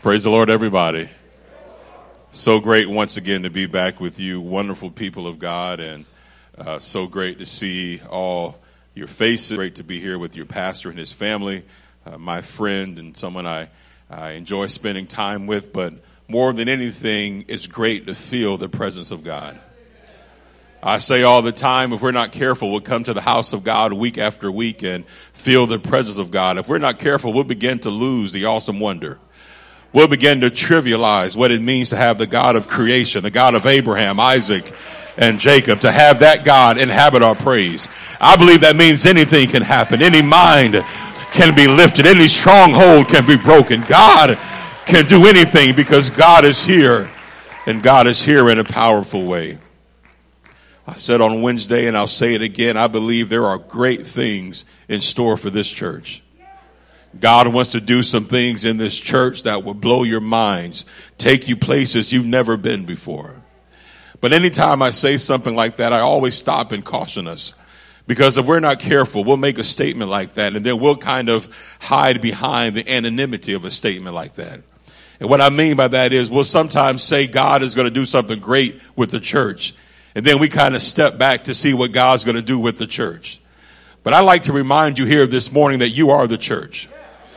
Praise the Lord, everybody. So great once again to be back with you, wonderful people of God, and so great to see all your faces. Great to be here with your pastor and his family, my friend and someone I enjoy spending time with, but more than anything, it's great to feel the presence of God. I say all the time, if we're not careful, we'll come to the house of God week after week and feel the presence of God. If we're not careful, we'll begin to lose the awesome wonder. We'll begin to trivialize what it means to have the God of creation, the God of Abraham, Isaac, and Jacob, to have that God inhabit our praise. I believe that means anything can happen. Any mind can be lifted. Any stronghold can be broken. God can do anything because God is here, and God is here in a powerful way. I said on Wednesday, and I'll say it again, I believe there are great things in store for this church. God wants to do some things in this church that will blow your minds, take you places you've never been before. But anytime I say something like that, I always stop and caution us. Because if we're not careful, we'll make a statement like that, and then we'll kind of hide behind the anonymity of a statement like that. And what I mean by that is we'll sometimes say God is going to do something great with the church, and then we kind of step back to see what God's going to do with the church. But I'd like to remind you here this morning that you are the church.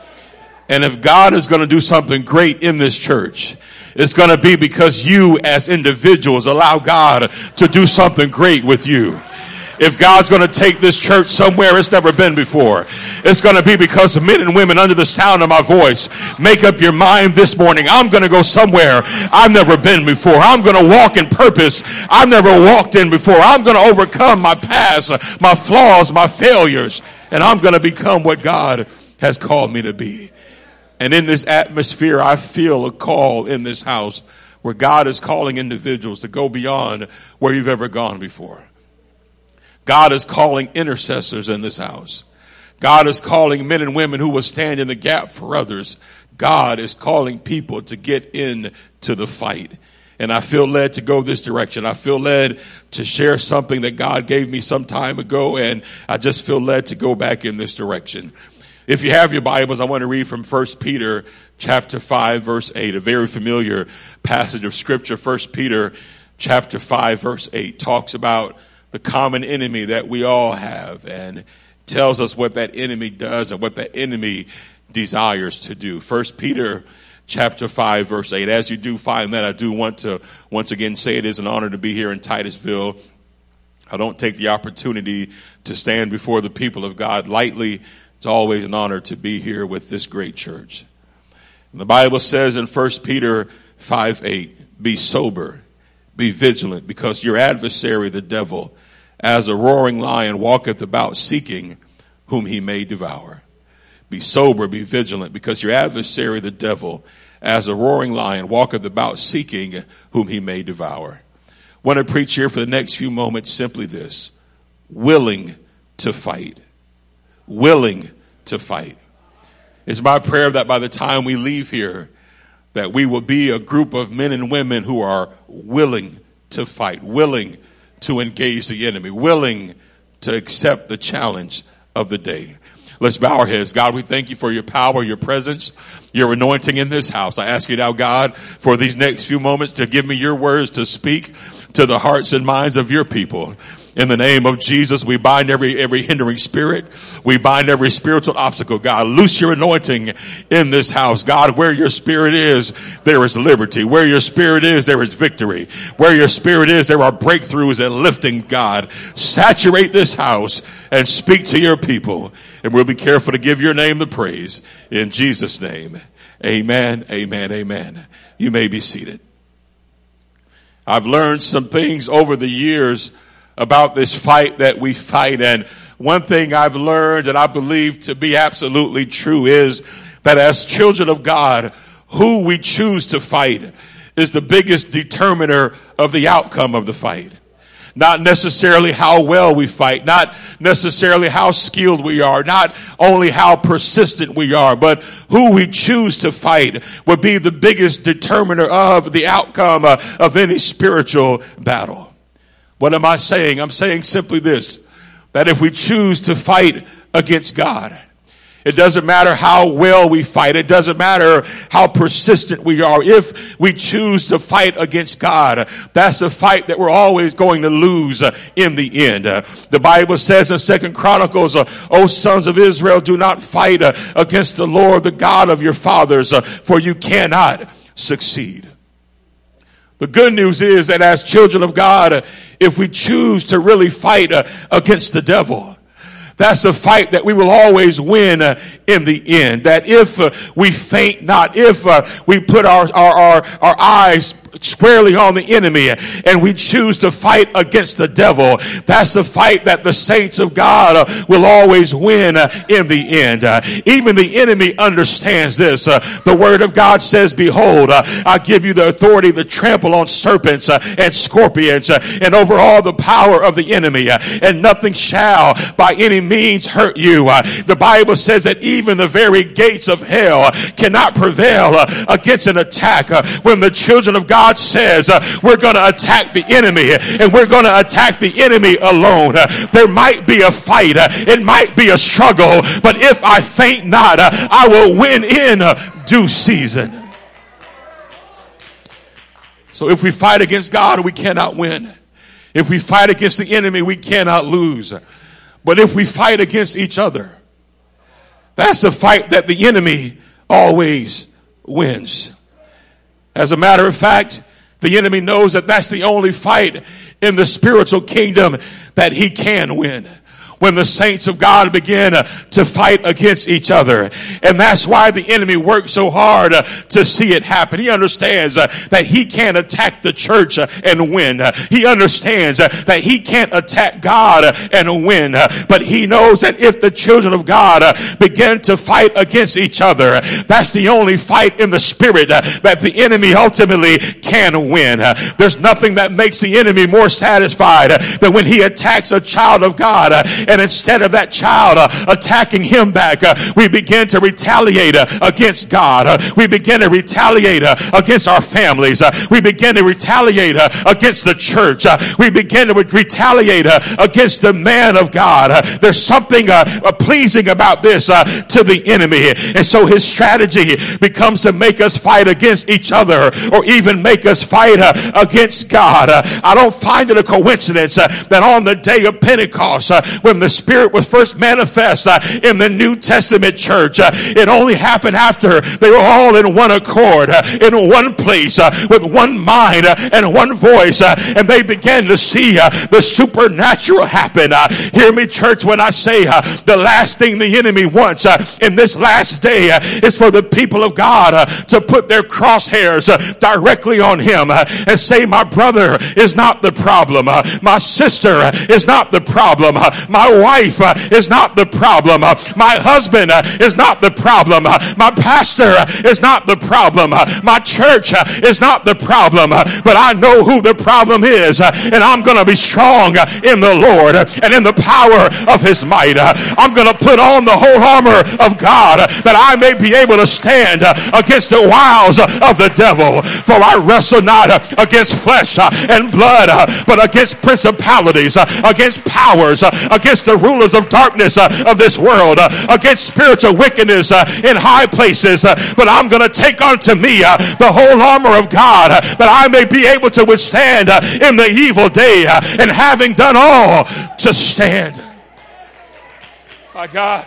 And if God is going to do something great in this church, it's going to be because you as individuals allow God to do something great with you. If God's going to take this church somewhere it's never been before, it's going to be because men and women under the sound of my voice make up your mind this morning. I'm going to go somewhere I've never been before. I'm going to walk in purpose I've never walked in before. I'm going to overcome my past, my flaws, my failures, and I'm going to become what God has called me to be. And in this atmosphere, I feel a call in this house where God is calling individuals to go beyond where you've ever gone before. God is calling intercessors in this house. God is calling men and women who will stand in the gap for others. God is calling people to get into the fight. And I feel led to go this direction. I feel led to share something that God gave me some time ago, and I just feel led to go back in this direction. If you have your Bibles, I want to read from 1 Peter chapter 5, verse 8, a very familiar passage of Scripture. 1 Peter chapter 5, verse 8 talks about the common enemy that we all have and tells us what that enemy does and what that enemy desires to do. 1 Peter chapter 5, verse 8. As you do find that, I do want to once again say it is an honor to be here in Titusville. I don't take the opportunity to stand before the people of God lightly. It's always an honor to be here with this great church. And the Bible says in 1 Peter 5:8, be sober, be vigilant, because your adversary, the devil, as a roaring lion, walketh about seeking whom he may devour. Be sober, be vigilant, because your adversary, the devil, as a roaring lion, walketh about seeking whom he may devour. I want to preach here for the next few moments simply this: willing to fight. Willing to fight. It's my prayer that by the time we leave here, that we will be a group of men and women who are willing to fight, willing to engage the enemy, willing to accept the challenge of the day. Let's bow our heads. God, we thank you for your power, your presence, your anointing in this house. I ask you now, God, for these next few moments to give me your words to speak to the hearts and minds of your people. In the name of Jesus, we bind every hindering spirit. We bind every spiritual obstacle. God, loose your anointing in this house. God, where your spirit is, there is liberty. Where your spirit is, there is victory. Where your spirit is, there are breakthroughs and lifting. God, saturate this house and speak to your people. And we'll be careful to give your name the praise. In Jesus' name, amen, amen, amen. You may be seated. I've learned some things over the years about this fight that we fight. And one thing I've learned, and I believe to be absolutely true, is that as children of God, who we choose to fight is the biggest determiner of the outcome of the fight. Not necessarily how well we fight, not necessarily how skilled we are, not only how persistent we are, but who we choose to fight will be the biggest determiner of the outcome of any spiritual battle. What am I saying? I'm saying simply this, that if we choose to fight against God, It doesn't matter how well we fight. It doesn't matter how persistent we are. If we choose to fight against God, that's a fight that we're always going to lose in the end. The Bible says in 2 Chronicles, O sons of Israel, do not fight against the Lord, the God of your fathers, for you cannot succeed. The good news is that as children of God, if we choose to really fight against the devil, that's a fight that we will always win in the end. That if we faint not, if we put our eyes squarely on the enemy and we choose to fight against the devil, that's a fight that the saints of God will always win in the end. Even the enemy understands this. The word of God says, behold, I give you the authority to trample on serpents and scorpions and over all the power of the enemy, and nothing shall by any means hurt you. The Bible says that even the very gates of hell cannot prevail against an attack. When the children of God says we're going to attack the enemy, and we're going to attack the enemy alone, there might be a fight, it might be a struggle, but if I faint not, I will win in due season. So if we fight against God, we cannot win. If we fight against the enemy, we cannot lose. But if we fight against each other, that's a fight that the enemy always wins. As a matter of fact, the enemy knows that that's the only fight in the spiritual kingdom that he can win. When the saints of God begin to fight against each other. And that's why the enemy works so hard to see it happen. He understands that he can't attack the church and win. He understands that he can't attack God and win. But he knows that if the children of God begin to fight against each other, that's the only fight in the spirit that the enemy ultimately can win. There's nothing that makes the enemy more satisfied than when he attacks a child of God, and instead of that child attacking him back, we begin to retaliate against God. We begin to retaliate against our families. We begin to retaliate against the church. We begin to retaliate against the man of God. There's something pleasing about this to the enemy. And so his strategy becomes to make us fight against each other, or even make us fight against God. I don't find it a coincidence that on the day of Pentecost, when the Spirit was first manifest in the New Testament church, it only happened after they were all in one accord, in one place, with one mind and one voice, and they began to see the supernatural happen. Hear me, church, when I say the last thing the enemy wants in this last day is for the people of God to put their crosshairs directly on him and say, my brother is not the problem, my sister is not the problem, my wife is not the problem, my husband is not the problem, my pastor is not the problem, my church is not the problem, but I know who the problem is, and I'm going to be strong in the Lord and in the power of his might. I'm going to put on the whole armor of God that I may be able to stand against the wiles of the devil, for I wrestle not against flesh and blood, but against principalities, against powers, against the rulers of darkness of this world, against spiritual wickedness in high places. But I'm going to take unto me the whole armor of God, that I may be able to withstand in the evil day, and having done all, to stand. My God.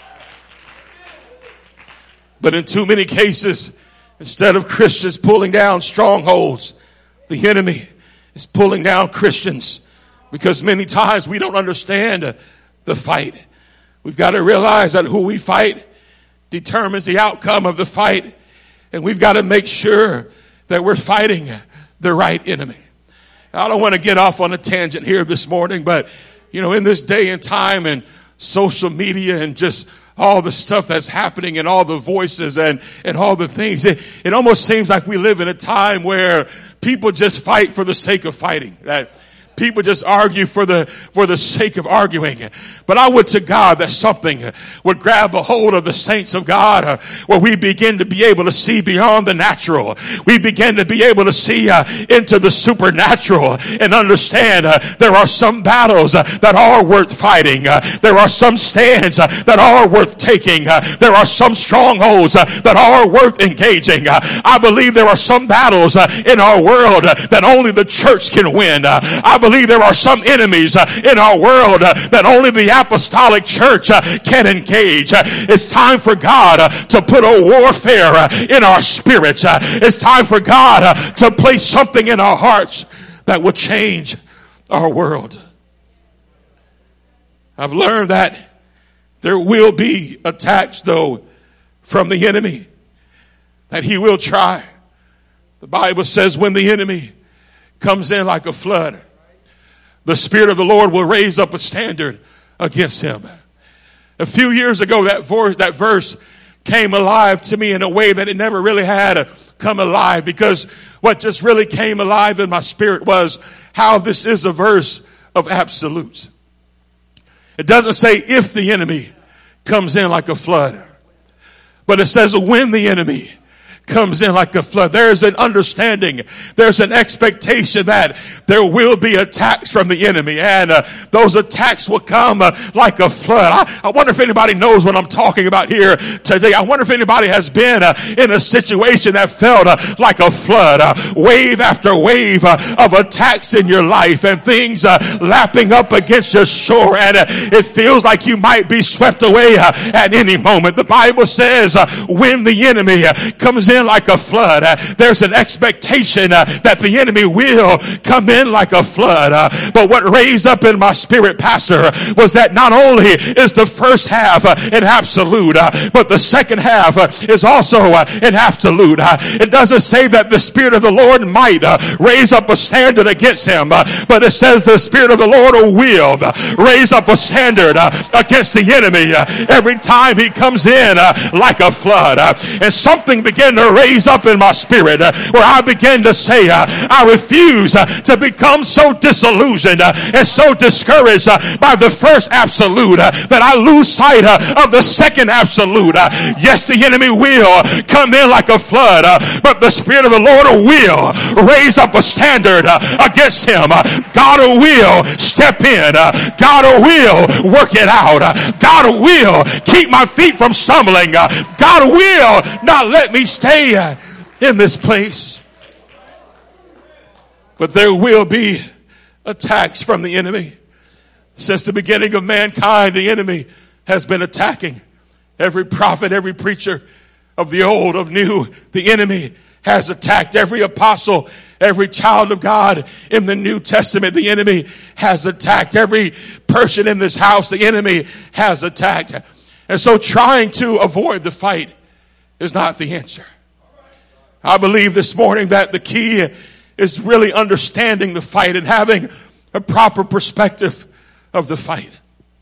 But in too many cases, instead of Christians pulling down strongholds, the enemy is pulling down Christians, because many times we don't understand the fight. We've got to realize that who we fight determines the outcome of the fight, and we've got to make sure that we're fighting the right enemy. I don't want to get off on a tangent here this morning, but in this day and time and social media and just all the stuff that's happening and all the voices and all the things, it almost seems like we live in a time where people just fight for the sake of fighting. That people just argue for the sake of arguing. But I would to God that something would grab a hold of the saints of God, where we begin to be able to see beyond the natural. We begin to be able to see into the supernatural and understand there are some battles that are worth fighting. There are some stands that are worth taking. There are some strongholds that are worth engaging. I believe there are some battles in our world that only the church can win. I believe there are some enemies in our world that only the apostolic church can engage. It's time for God to put a warfare in our spirits. It's time for God to place something in our hearts that will change our world. I've learned that there will be attacks, though, from the enemy, that he will try. The Bible says when the enemy comes in like a flood, the Spirit of the Lord will raise up a standard against him. A few years ago, that verse came alive to me in a way that it never really had come alive, because what just really came alive in my spirit was how this is a verse of absolutes. It doesn't say if the enemy comes in like a flood, but it says when the enemy comes in like a flood. There's an understanding, there's an expectation that there will be attacks from the enemy, and those attacks will come like a flood. I wonder if anybody knows what I'm talking about here today. I wonder if anybody has been in a situation that felt like a flood, wave after wave of attacks in your life, and things lapping up against your shore, and it feels like you might be swept away at any moment. The Bible says when the enemy comes in like a flood, there's an expectation that the enemy will come in like a flood. But what raised up in my spirit, Pastor, was that not only is the first half an absolute, but the second half is also an absolute. It doesn't say that the Spirit of the Lord might raise up a standard against him, but it says the Spirit of the Lord will raise up a standard against the enemy every time he comes in like a flood. And something began to raise up in my spirit where I began to say, I refuse to become so disillusioned and so discouraged by the first absolute that I lose sight of the second absolute. Yes, the enemy will come in like a flood, but the Spirit of the Lord will raise up a standard against him. God will step in. God will work it out. God will keep my feet from stumbling. God will not let me stay in this place. But there will be attacks from the enemy. Since the beginning of mankind, the enemy has been attacking every prophet, every preacher of the old, of new. The enemy has attacked every apostle, every child of God in the New Testament. The enemy has attacked every person in this house. The enemy has attacked. And so trying to avoid the fight is not the answer. I believe this morning that the key is really understanding the fight and having a proper perspective of the fight.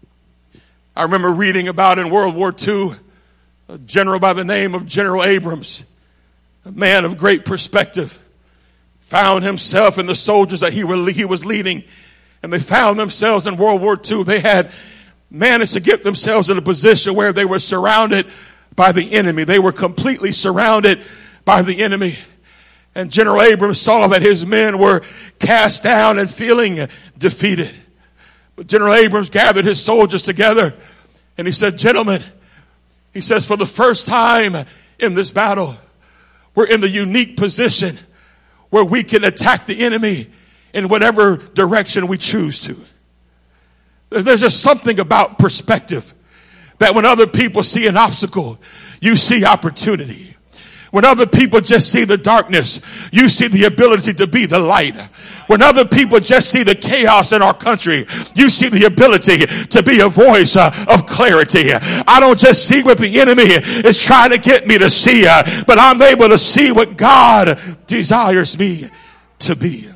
I remember reading about in World War II, a general by the name of General Abrams, a man of great perspective, found himself and the soldiers that he was leading, and they found themselves in World War II. They had managed to get themselves in a position where they were surrounded by the enemy. They were completely surrounded by the enemy. And General Abrams saw that his men were cast down and feeling defeated. But General Abrams gathered his soldiers together and he said, gentlemen, he says, for the first time in this battle, we're in the unique position where we can attack the enemy in whatever direction we choose to. There's just something about perspective that when other people see an obstacle, you see opportunity. When other people just see the darkness, you see the ability to be the light. When other people just see the chaos in our country, you see the ability to be a voice of clarity. I don't just see what the enemy is trying to get me to see, but I'm able to see what God desires me to be.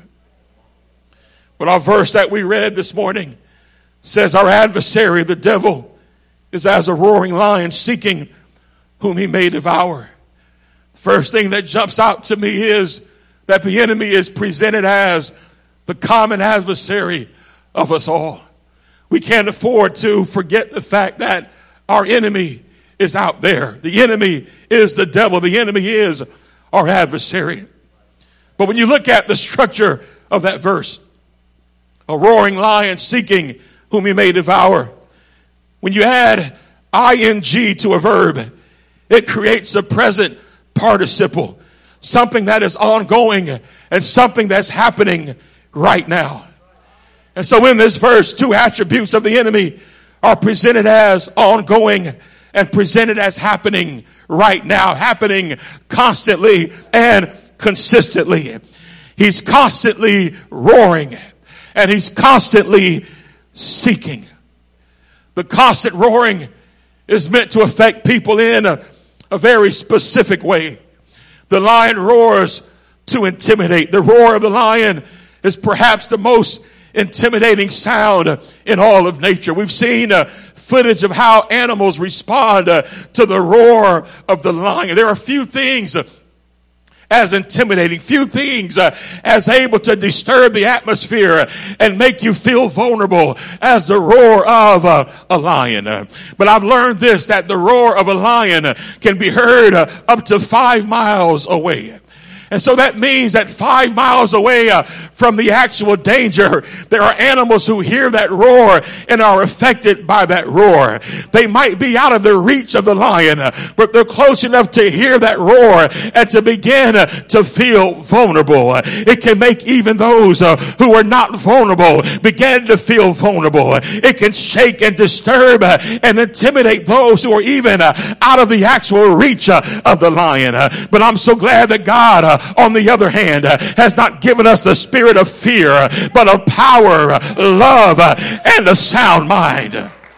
But our verse that we read this morning says our adversary, the devil, is as a roaring lion seeking whom he may devour. First thing that jumps out to me is that the enemy is presented as the common adversary of us all. We can't afford to forget the fact that our enemy is out there. The enemy is the devil. The enemy is our adversary. But when you look at the structure of that verse, a roaring lion seeking whom he may devour, when you add ing to a verb, it creates a present participle, something that is ongoing and something that's happening right now. And so in this verse, two attributes of the enemy are presented as ongoing and presented as happening right now, happening constantly and consistently. He's constantly roaring and he's constantly seeking. The constant roaring is meant to affect people in a very specific way. The lion roars to intimidate. The roar of the lion is perhaps the most intimidating sound in all of nature. We've seen footage of how animals respond to the roar of the lion. There are few things as intimidating, few things as able to disturb the atmosphere and make you feel vulnerable as the roar of a lion. But I've learned this, that the roar of a lion can be heard up to 5 miles away. And so that means that 5 miles away from the actual danger, there are animals who hear that roar and are affected by that roar. They might be out of the reach of the lion, but they're close enough to hear that roar and to begin to feel vulnerable. It can make even those who are not vulnerable begin to feel vulnerable. It can shake and disturb and intimidate those who are even out of the actual reach of the lion. But I'm so glad that God, on the other hand, has not given us the spirit of fear, but of power, love, and a sound mind.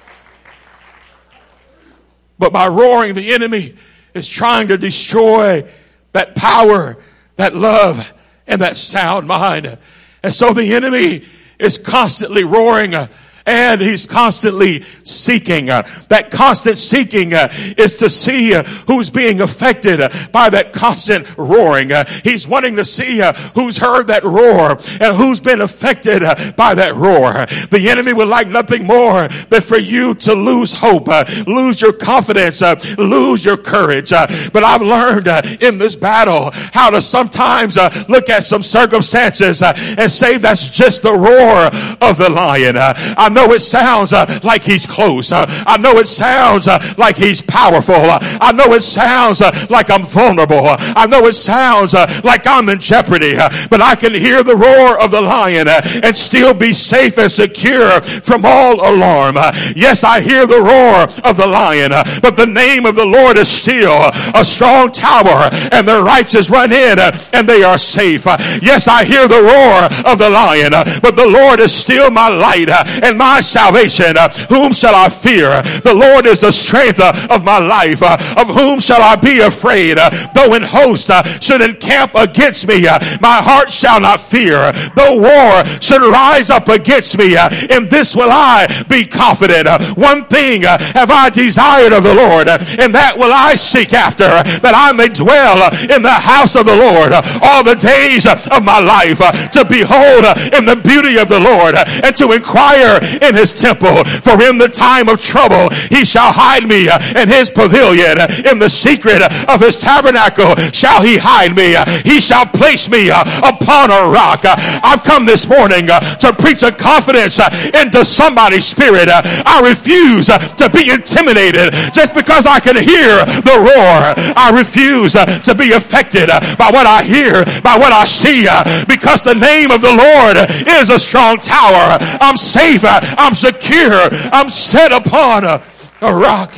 But by roaring, the enemy is trying to destroy that power, that love, and that sound mind. And so the enemy is constantly roaring, and he's constantly seeking. That constant seeking is to see who's being affected by that constant roaring. He's wanting to see who's heard that roar and who's been affected by that roar. The enemy would like nothing more than for you to lose hope, lose your confidence, lose your courage. But I've learned in this battle how to sometimes look at some circumstances and say that's just the roar of the lion. I know it sounds like he's close. I know it sounds like he's powerful. I know it sounds like I'm vulnerable. I know it sounds like I'm in jeopardy. But I can hear the roar of the lion and still be safe and secure from all alarm. Yes, I hear the roar of the lion, but the name of the Lord is still a strong tower, and the righteous run in and they are safe. Yes, I hear the roar of the lion, but the Lord is still my light and my salvation. Whom shall I fear? The Lord is the strength of my life. Of whom shall I be afraid? Though an host should encamp against me, my heart shall not fear. Though war should rise up against me, in this will I be confident. One thing have I desired of the Lord, and that will I seek after, that I may dwell in the house of the Lord all the days of my life, to behold in the beauty of the Lord, and to inquire in his temple. For in the time of trouble he shall hide me in his pavilion. In the secret of his tabernacle shall he hide me. He shall place me upon a rock. I've come this morning to preach a confidence into somebody's spirit. I refuse to be intimidated just because I can hear the roar. I refuse to be affected by what I hear, by what I see, because the name of the Lord is a strong tower. I'm safe, I'm secure, I'm set upon a rock.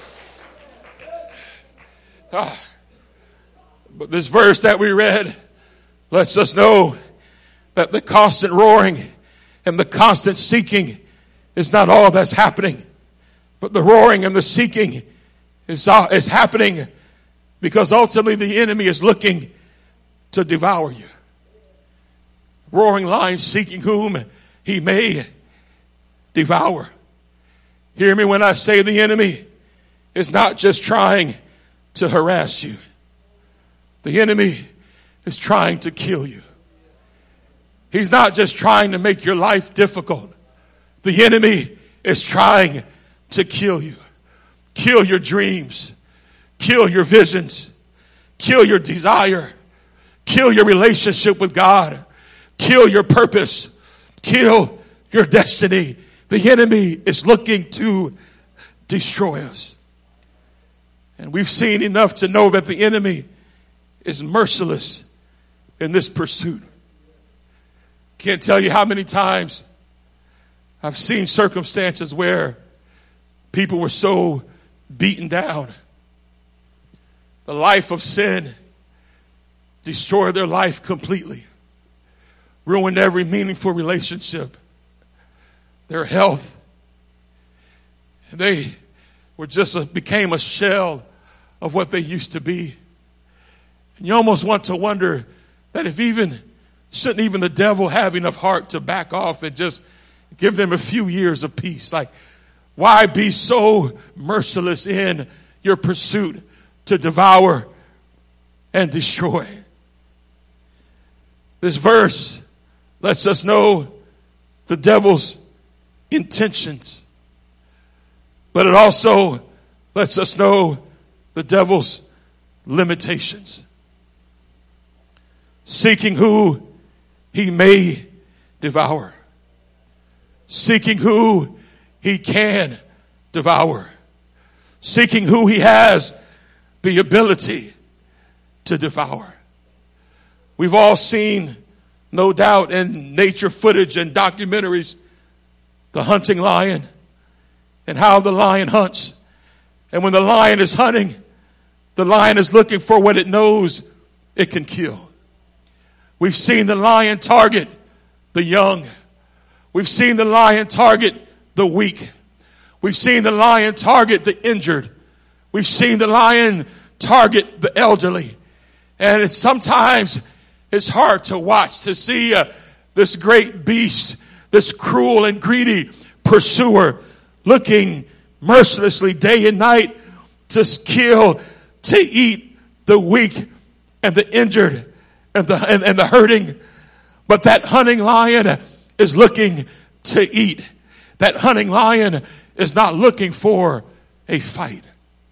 But this verse that we read lets us know that the constant roaring and the constant seeking is not all that's happening. But the roaring and the seeking is happening because ultimately the enemy is looking to devour you. Roaring lion seeking whom he may devour. Hear me when I say the enemy is not just trying to harass you. The enemy is trying to kill you. He's not just trying to make your life difficult. The enemy is trying to kill you. Kill your dreams. Kill your visions. Kill your desire. Kill your relationship with God. Kill your purpose. Kill your destiny. The enemy is looking to destroy us. And we've seen enough to know that the enemy is merciless in this pursuit. Can't tell you how many times I've seen circumstances where people were so beaten down. The life of sin destroyed their life completely. Ruined every meaningful relationship. Their health. They were became a shell of what they used to be. And you almost want to wonder that shouldn't even the devil have enough heart to back off and just give them a few years of peace? Like, why be so merciless in your pursuit to devour and destroy? This verse lets us know the devil's intentions, but it also lets us know the devil's limitations. Seeking who he may devour. Seeking who he can devour. Seeking who he has the ability to devour. We've all seen, no doubt, in nature footage and documentaries, the hunting lion and how the lion hunts. And when the lion is hunting, the lion is looking for what it knows it can kill. We've seen the lion target the young. We've seen the lion target the weak. We've seen the lion target the injured. We've seen the lion target the elderly. And sometimes it's hard to watch, to see this great beast, this cruel and greedy pursuer looking mercilessly day and night to kill, to eat the weak and the injured and the hurting. But that hunting lion is looking to eat. That hunting lion is not looking for a fight.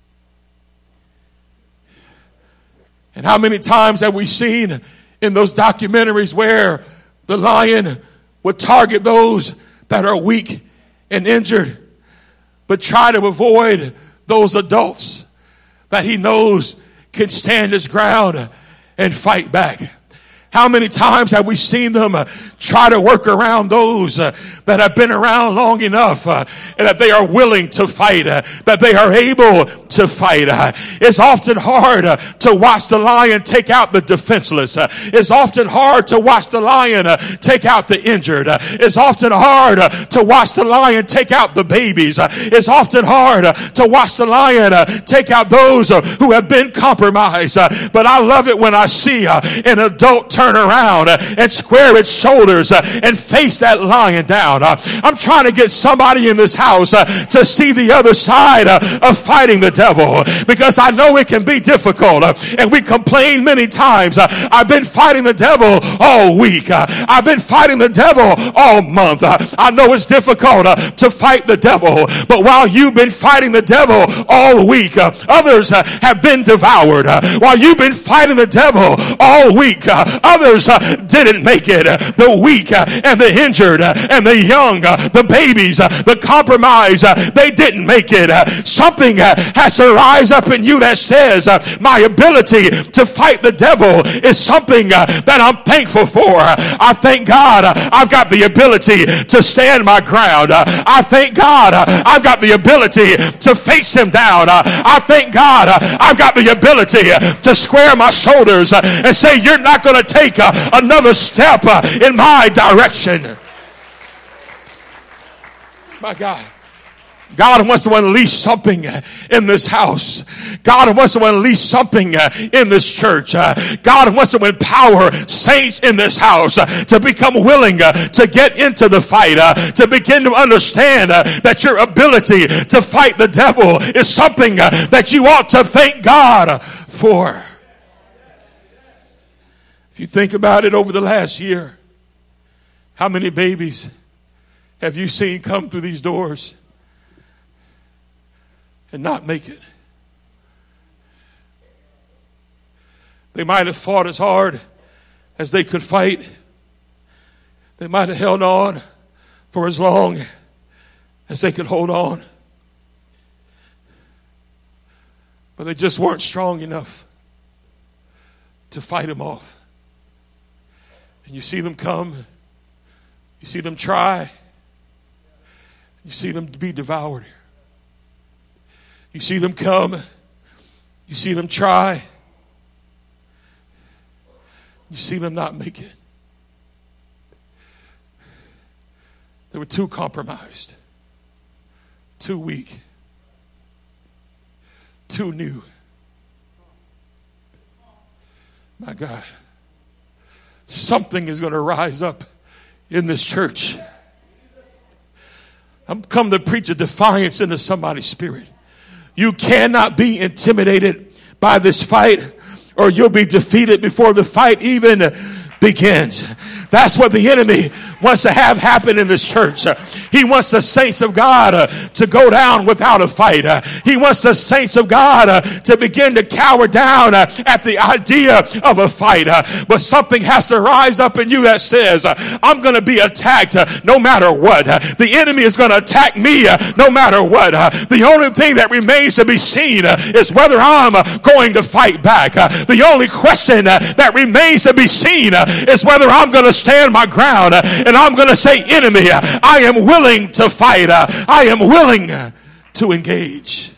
And how many times have we seen in those documentaries where the lion would target those that are weak and injured, but try to avoid those adults that he knows can stand his ground and fight back? How many times have we seen them try to work around those that have been around long enough and that they are willing to fight, that they are able to fight? It's often hard to watch the lion take out the defenseless. It's often hard to watch the lion take out the injured. It's often hard to watch the lion take out the babies. It's often hard to watch the lion take out those who have been compromised. But I love it when I see an adult turn around and square its shoulders and face that lion down. I'm trying to get somebody in this house to see the other side of fighting the devil, because I know it can be difficult, and we complain many times. I've been fighting the devil all week. I've been fighting the devil all month. I know it's difficult to fight the devil, but while you've been fighting the devil all week, others have been devoured. While you've been fighting the devil all week, others didn't make it. The weak and the injured and the young, the babies, the compromised, they didn't make it. Something has to rise up in you that says, my ability to fight the devil is something that I'm thankful for. I thank God I've got the ability to stand my ground. I thank God I've got the ability to face him down. I thank God I've got the ability to square my shoulders and say, you're not going to take another step in my direction. My God. God wants to unleash something in this house. God wants to unleash something in this church. God wants to empower saints in this house to become willing to get into the fight, to begin to understand that your ability to fight the devil is something that you ought to thank God for. If you think about it, over the last year, How many babies have you seen come through these doors and not make it? They might have fought as hard as they could fight. They might have held on for as long as they could hold on. But they just weren't strong enough to fight them off. And you see them come. You see them try. You see them be devoured. You see them come. You see them try. You see them not make it. They were too compromised, too weak, too new. My God, something is going to rise up in this church. I'm come to preach a defiance into somebody's spirit. You cannot be intimidated by this fight, or you'll be defeated before the fight even begins. That's what the enemy wants to have happen in this church. He wants the saints of God to go down without a fight. He wants the saints of God to begin to cower down at the idea of a fight. But something has to rise up in you that says, I'm going to be attacked no matter what. The enemy is going to attack me no matter what. The only thing that remains to be seen is whether I'm going to fight back. The only question that remains to be seen is whether I'm going to stand my ground. And I'm going to say, enemy, I am willing to fight. I am willing to engage.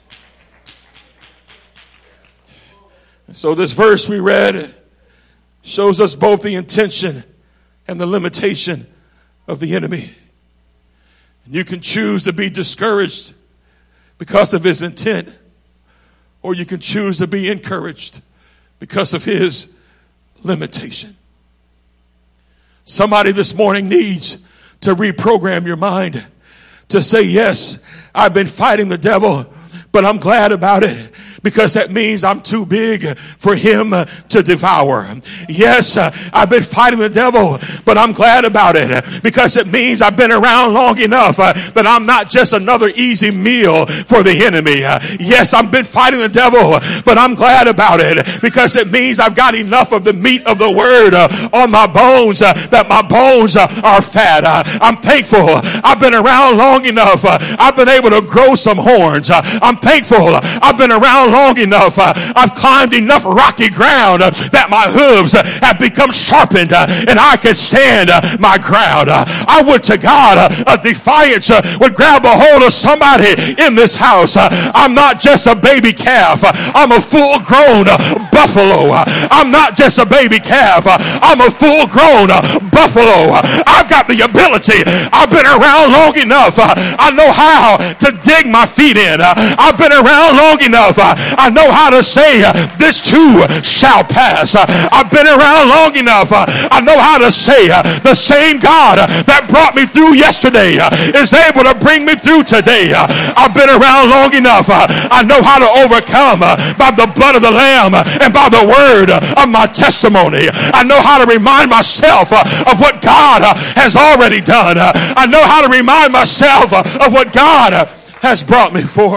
So this verse we read shows us both the intention and the limitation of the enemy. You can choose to be discouraged because of his intent, or you can choose to be encouraged because of his limitation. Somebody this morning needs to reprogram your mind to say, yes, I've been fighting the devil, but I'm glad about it, because that means I'm too big for him to devour. Yes, I've been fighting the devil, but I'm glad about it, because it means I've been around long enough that I'm not just another easy meal for the enemy. Yes, I've been fighting the devil, but I'm glad about it, because it means I've got enough of the meat of the word on my bones that my bones are fat. I'm thankful I've been around long enough. I've been able to grow some horns. I'm thankful I've been around long enough. I've climbed enough rocky ground that my hooves have become sharpened and I can stand my ground. I would to God a defiance would grab a hold of somebody in this house. I'm not just a baby calf. I'm a full grown buffalo. I'm not just a baby calf. I'm a full grown buffalo. I've got the ability. I've been around long enough. I know how to dig my feet in. I've been around long enough. I know how to say this too shall pass. I've been around long enough. I know how to say the same God that brought me through yesterday is able to bring me through today. I've been around long enough. I know how to overcome by the blood of the Lamb and by the word of my testimony. I know how to remind myself of what God has already done. I know how to remind myself of what God has brought me for.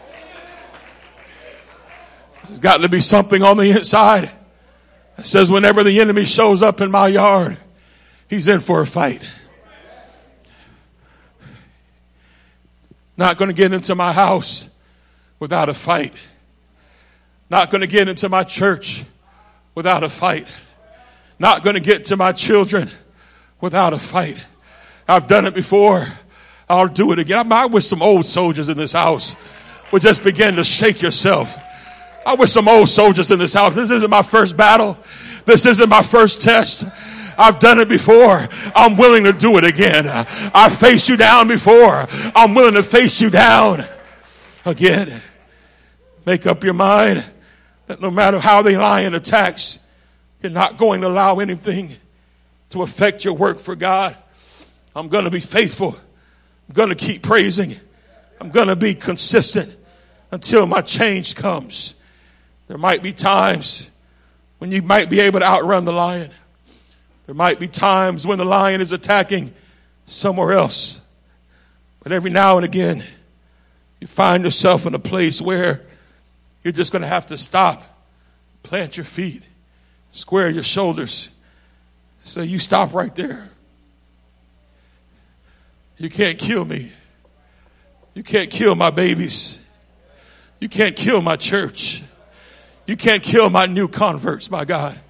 There's got to be something on the inside that says whenever the enemy shows up in my yard, he's in for a fight. Not going to get into my house without a fight. Not going to get into my church without a fight. Not going to get to my children without a fight. I've done it before. I'll do it again. I wish some old soldiers in this house would just begin to shake yourself. I wish some old soldiers in this house. This isn't my first battle. This isn't my first test. I've done it before. I'm willing to do it again. I faced you down before. I'm willing to face you down again. Make up your mind that no matter how the lion attacks, you're not going to allow anything to affect your work for God. I'm going to be faithful. I'm going to keep praising. I'm going to be consistent until my change comes. There might be times when you might be able to outrun the lion. There might be times when the lion is attacking somewhere else. But every now and again, you find yourself in a place where you're just going to have to stop, plant your feet, square your shoulders. Say, you stop right there. You can't kill me. You can't kill my babies. You can't kill my church. You can't kill my new converts, my God.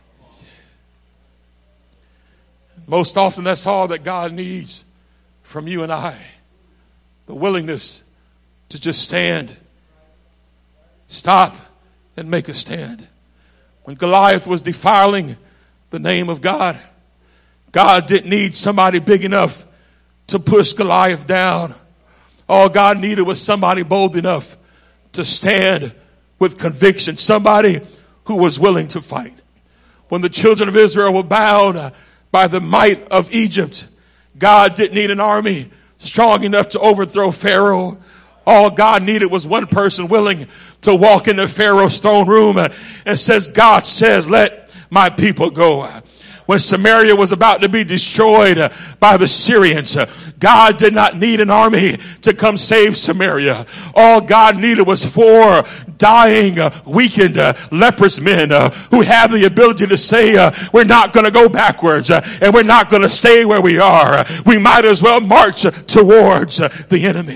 Most often, that's all that God needs from you and I. The willingness to just stand, stop, and make a stand. When Goliath was defiling the name of God, God didn't need somebody big enough to push Goliath down. All God needed was somebody bold enough to stand with conviction. Somebody who was willing to fight. When the children of Israel were bound by the might of Egypt, God didn't need an army strong enough to overthrow Pharaoh. All God needed was one person willing to walk into Pharaoh's throne room and says, God says, let my people go. When Samaria was about to be destroyed by the Syrians, God did not need an army to come save Samaria. All God needed was 4 dying, weakened, leprous men who have the ability to say, we're not going to go backwards and we're not going to stay where we are. We might as well march towards the enemy.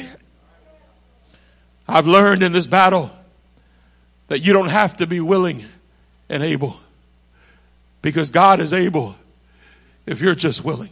I've learned in this battle that you don't have to be willing and able, because God is able if you're just willing.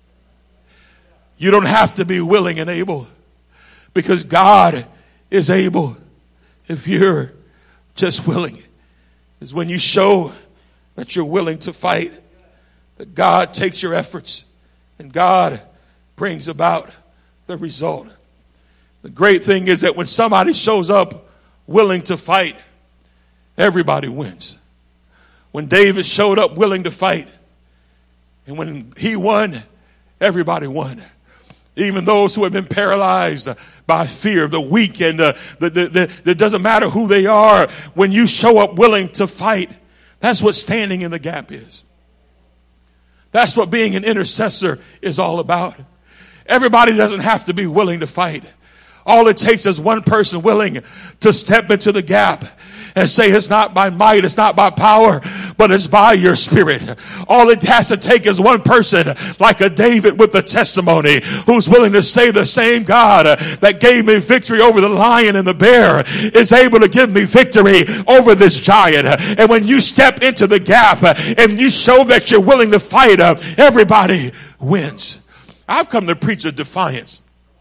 You don't have to be willing and able, because God is able if you're just willing. It's when you show that you're willing to fight that God takes your efforts and God brings about the result. The great thing is that when somebody shows up willing to fight, everybody wins. When David showed up willing to fight, and when he won, everybody won. Even those who have been paralyzed by fear, the weak, and it doesn't matter who they are. When you show up willing to fight, that's what standing in the gap is. That's what being an intercessor is all about. Everybody doesn't have to be willing to fight. All it takes is one person willing to step into the gap and say, it's not by might, it's not by power, but it's by your spirit. All it has to take is one person like a David with the testimony who's willing to say, the same God that gave me victory over the lion and the bear is able to give me victory over this giant. And when you step into the gap and you show that you're willing to fight, everybody wins. I've come to preach a defiance.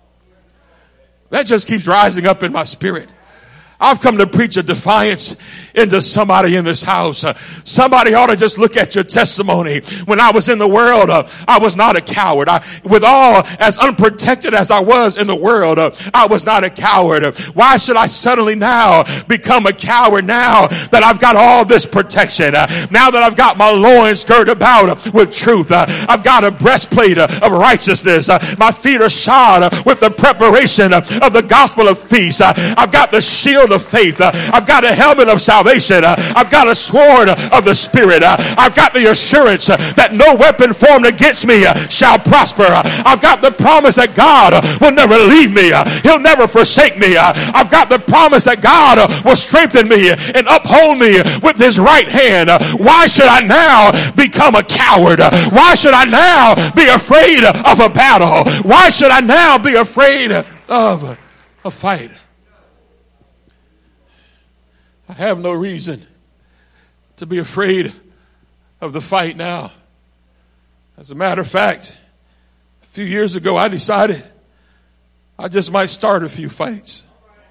That just keeps rising up in my spirit. I've come to preach a defiance into somebody in this house. Somebody ought to just look at your testimony. When I was in the world, I was not a coward. With all as unprotected as I was in the world, I was not a coward. Why should I suddenly now become a coward now that I've got all this protection? Now that I've got my loins girded about with truth. I've got a breastplate of righteousness. My feet are shod with the preparation of the gospel of peace. I've got the shield of faith. I've got a helmet of salvation. I've got a sword of the Spirit. I've got the assurance that no weapon formed against me shall prosper. I've got the promise that God will never leave me. He'll never forsake me. I've got the promise that God will strengthen me and uphold me with his right hand. Why should I now become a coward? Why should I now be afraid of a battle? Why should I now be afraid of a fight? I have no reason to be afraid of the fight now. As a matter of fact, a few years ago, I decided I just might start a few fights.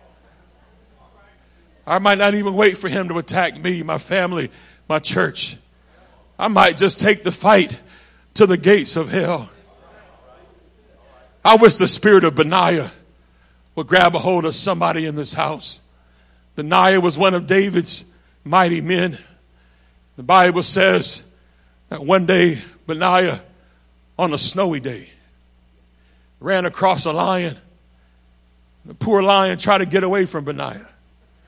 I might not even wait for him to attack me, my family, my church. I might just take the fight to the gates of hell. I wish the spirit of Benaiah would grab a hold of somebody in this house. Benaiah was one of David's mighty men. The Bible says that one day Benaiah, on a snowy day, ran across a lion. The poor lion tried to get away from Benaiah.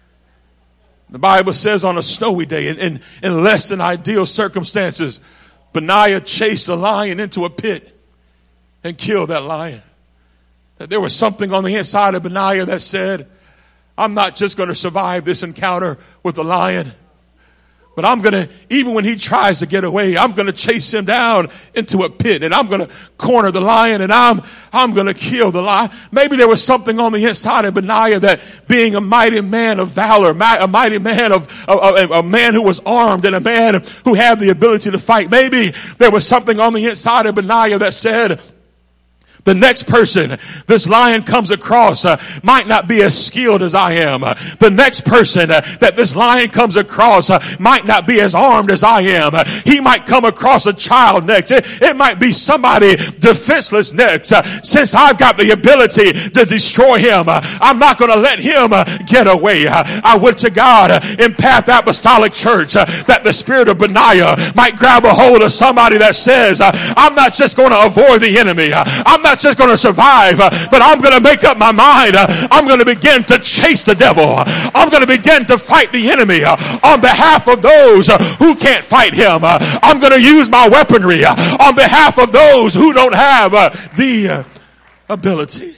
The Bible says on a snowy day, in less than ideal circumstances, Benaiah chased a lion into a pit and killed that lion. That there was something on the inside of Benaiah that said, I'm not just going to survive this encounter with the lion, but I'm going to, even when he tries to get away, I'm going to chase him down into a pit, and I'm going to corner the lion, and I'm going to kill the lion. Maybe there was something on the inside of Benaiah that, being a mighty man of valor, a mighty man of a man who was armed and a man who had the ability to fight. Maybe there was something on the inside of Benaiah that said, the next person this lion comes across might not be as skilled as I am. The next person that this lion comes across might not be as armed as I am. He might come across a child next. It might be somebody defenseless next. Since I've got the ability to destroy him, I'm not going to let him get away. I went to God in Path Apostolic Church that the spirit of Benaiah might grab a hold of somebody that says, I'm not just going to avoid the enemy. I'm not just going to survive, but I'm going to make up my mind. I'm going to begin to chase the devil. I'm going to begin to fight the enemy on behalf of those who can't fight him. I'm going to use my weaponry on behalf of those who don't have the ability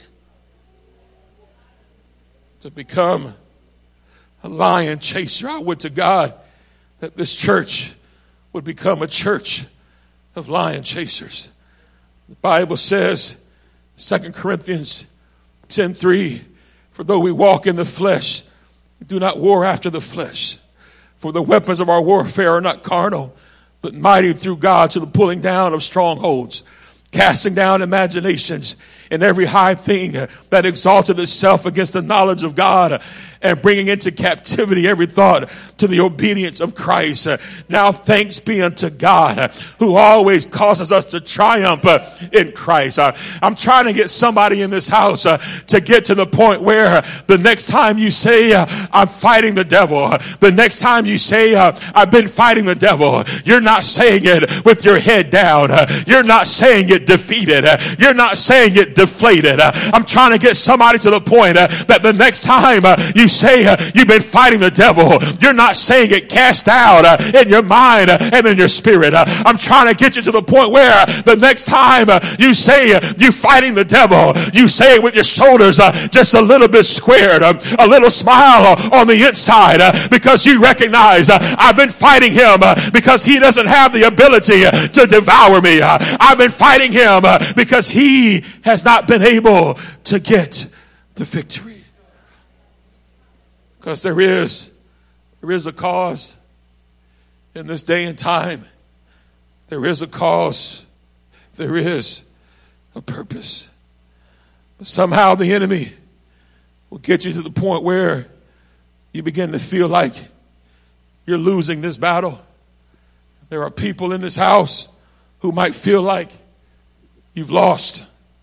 to become a lion chaser. I would to God that this church would become a church of lion chasers. The Bible says, 2 Corinthians 10:3, for though we walk in the flesh, we do not war after the flesh. For the weapons of our warfare are not carnal, but mighty through God to the pulling down of strongholds, casting down imaginations and every high thing that exalted itself against the knowledge of God, and bringing into captivity every thought to the obedience of Christ. Now thanks be unto God who always causes us to triumph in Christ. I'm trying to get somebody in this house to get to the point where the next time you say, I'm fighting the devil, the next time you say, I've been fighting the devil, you're not saying it with your head down. You're not saying it defeated. You're not saying it deflated. I'm trying to get somebody to the point that the next time you say you've been fighting the devil, you're not saying it cast out in your mind and in your spirit. I'm trying to get you to the point where the next time you say you're fighting the devil, you say it with your shoulders just a little bit squared, a little smile on the inside, because you recognize I've been fighting him because he doesn't have the ability to devour me. I've been fighting him because he has not been able to get the victory. Because there is a cause in this day and time. There is a cause. There is a purpose. But somehow the enemy will get you to the point where you begin to feel like you're losing this battle. There are people in this house who might feel like you've lost.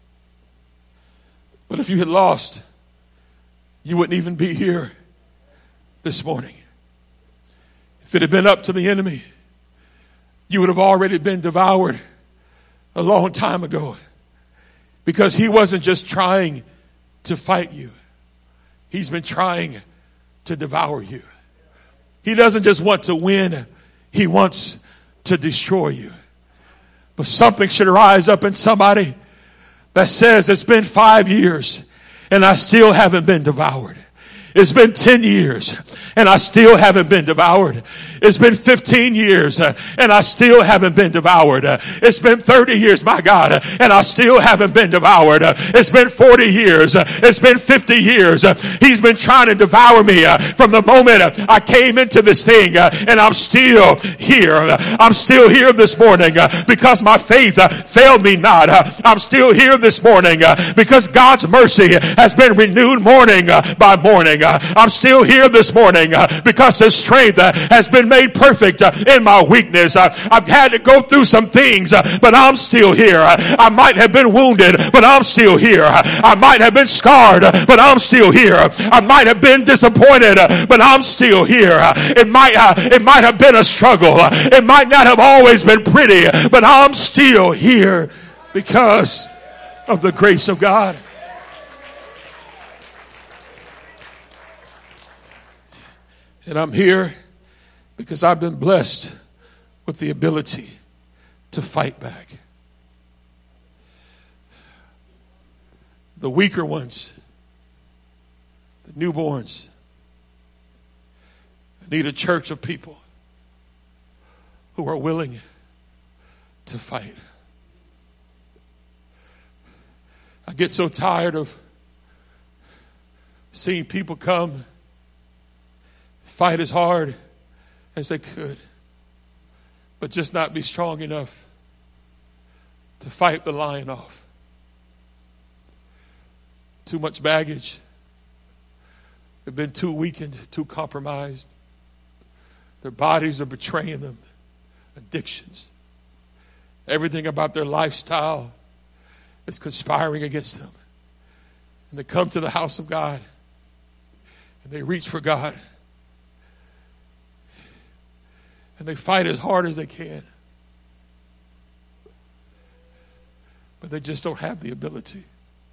But if you had lost, you wouldn't even be here this morning. If it had been up to the enemy, you would have already been devoured a long time ago, because he wasn't just trying to fight you. He's been trying to devour you. He doesn't just want to win. He wants to destroy you. But something should rise up in somebody that says, it's been 5 years and I still haven't been devoured. It's been 10 years and I still haven't been devoured. It's been 15 years and I still haven't been devoured. It's been 30 years, my God, and I still haven't been devoured. It's been 40 years. It's been 50 years. He's been trying to devour me from the moment I came into this thing, and I'm still here. I'm still here this morning because my faith failed me not. I'm still here this morning because God's mercy has been renewed morning by morning. I'm still here this morning because His strength has been made perfect in my weakness. I've had to go through some things, but I'm still here. I might have been wounded, but I'm still here. I might have been scarred, but I'm still here. I might have been disappointed, but I'm still here. It might have been a struggle. It might not have always been pretty, but I'm still here because of the grace of God. And I'm here because I've been blessed with the ability to fight back. The weaker ones, the newborns, need a church of people who are willing to fight. I get so tired of seeing people come, fight as hard as they could, but just not be strong enough to fight the lion off. Too much baggage. They've been too weakened, too compromised. Their bodies are betraying them. Addictions. Everything about their lifestyle is conspiring against them. And they come to the house of God and they reach for God. And they fight as hard as they can. But they just don't have the ability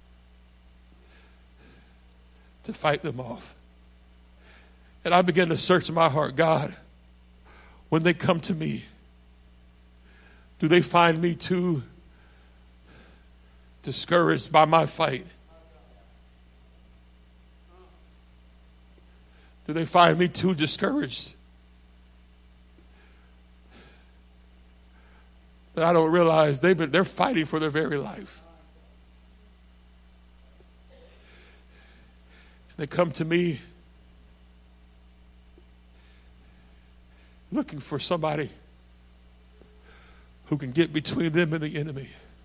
to fight them off. And I began to search my heart. God, when they come to me, do they find me too discouraged by my fight? Do they find me too discouraged that I don't realize they're fighting for their very life? They come to me looking for somebody who can get between them and the enemy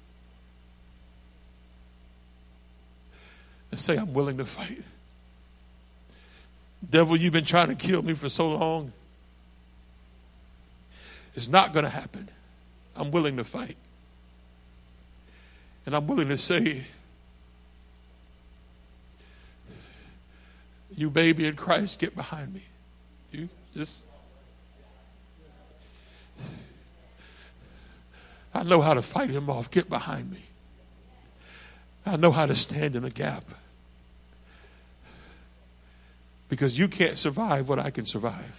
and say, I'm willing to fight. Devil, you've been trying to kill me for so long. It's not going to happen. I'm willing to fight. And I'm willing to say, you baby in Christ, get behind me. You just, I know how to fight him off. Get behind me. I know how to stand in the gap. Because you can't survive what I can survive.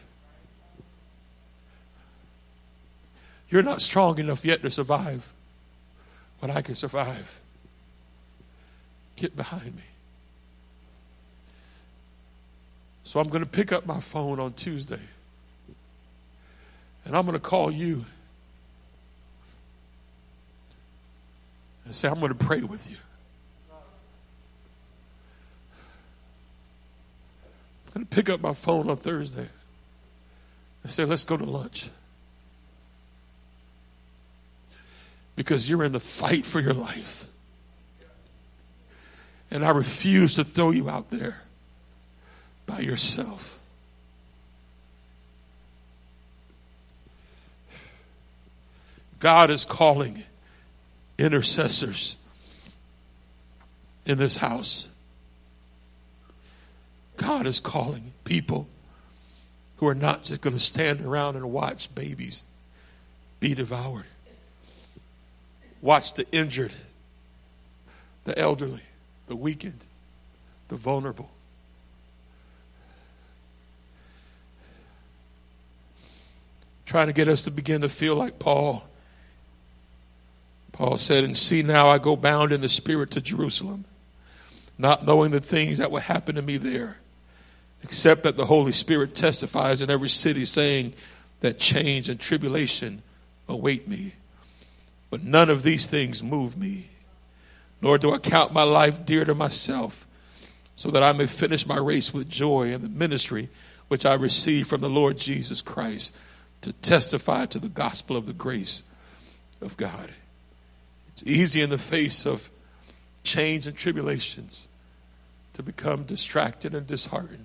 You're not strong enough yet to survive what I can survive. Get behind me. So I'm going to pick up my phone on Tuesday. And I'm going to call you. And say, I'm going to pray with you. I'm going to pick up my phone on Thursday. And say, let's go to lunch. Because you're in the fight for your life. And I refuse to throw you out there by yourself. God is calling intercessors in this house. God is calling people who are not just going to stand around and watch babies be devoured. Watch the injured, the elderly, the weakened, the vulnerable. Trying to get us to begin to feel like Paul. Paul said, and see now I go bound in the spirit to Jerusalem, not knowing the things that will happen to me there, except that the Holy Spirit testifies in every city, saying that change and tribulation await me. But none of these things move me, nor do I count my life dear to myself, so that I may finish my race with joy in the ministry which I received from the Lord Jesus Christ, to testify to the gospel of the grace of God. It's easy in the face of change and tribulations to become distracted and disheartened.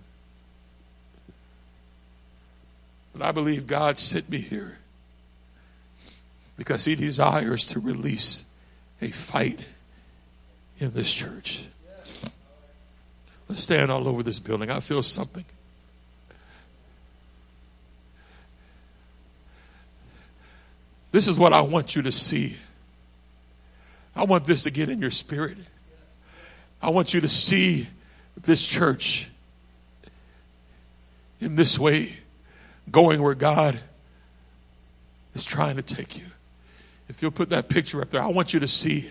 But I believe God sent me here because he desires to release a fight in this church. Let's stand all over this building. I feel something. This is what I want you to see. I want this to get in your spirit. I want you to see this church in this way, going where God is trying to take you If you'll put that picture up there, I want you to see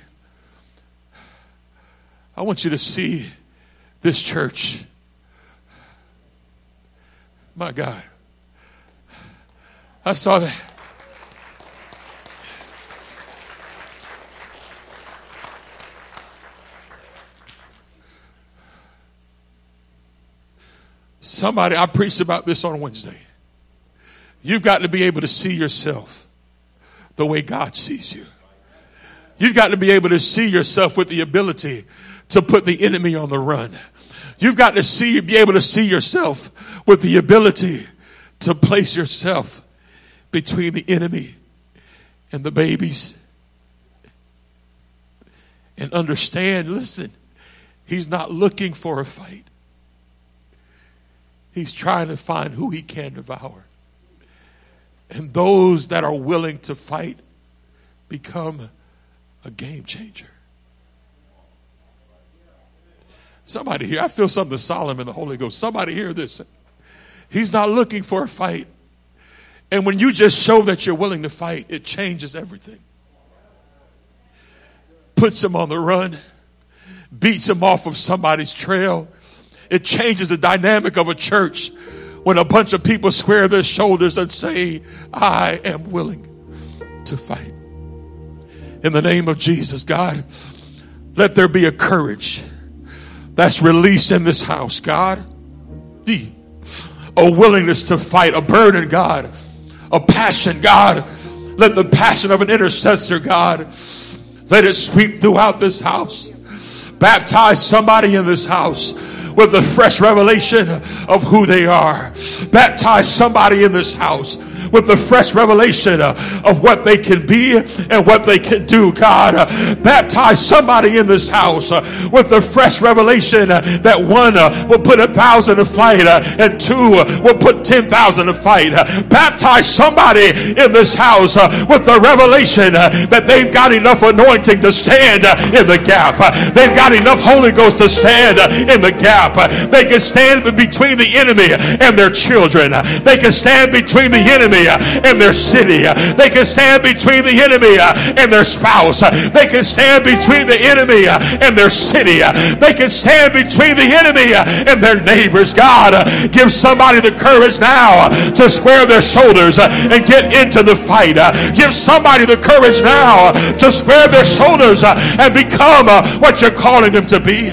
this church. My God. I saw that. Somebody, I preached about this on Wednesday. You've got to be able to see yourself the way God sees you. You've got to be able to see yourself with the ability to put the enemy on the run. You've got to be able to see yourself with the ability to place yourself between the enemy and the babies. And understand, listen, he's not looking for a fight. He's trying to find who he can devour. And those that are willing to fight become a game changer. Somebody here, I feel something solemn in the Holy Ghost. Somebody hear this. He's not looking for a fight. And when you just show that you're willing to fight, it changes everything. Puts him on the run. Beats him off of somebody's trail. It changes the dynamic of a church when a bunch of people square their shoulders and say, I am willing to fight. In the name of Jesus, God, let there be a courage that's released in this house, God. A willingness to fight, a burden, God. A passion, God. Let the passion of an intercessor, God, let it sweep throughout this house. Baptize somebody in this house with a fresh revelation of who they are. Baptize somebody in this house with the fresh revelation of what they can be and what they can do, God. Baptize somebody in this house with the fresh revelation that one will put 1,000 to fight and two will put 10,000 to fight. Baptize somebody in this house with the revelation that they've got enough anointing to stand in the gap. They've got enough Holy Ghost to stand in the gap. They can stand between the enemy and their children. They can stand between the enemy and their city. They can stand between the enemy and their spouse. They can stand between the enemy and their city. They can stand between the enemy and their neighbors. God, give somebody the courage now to square their shoulders and get into the fight. Give somebody the courage now to square their shoulders and become what you're calling them to be.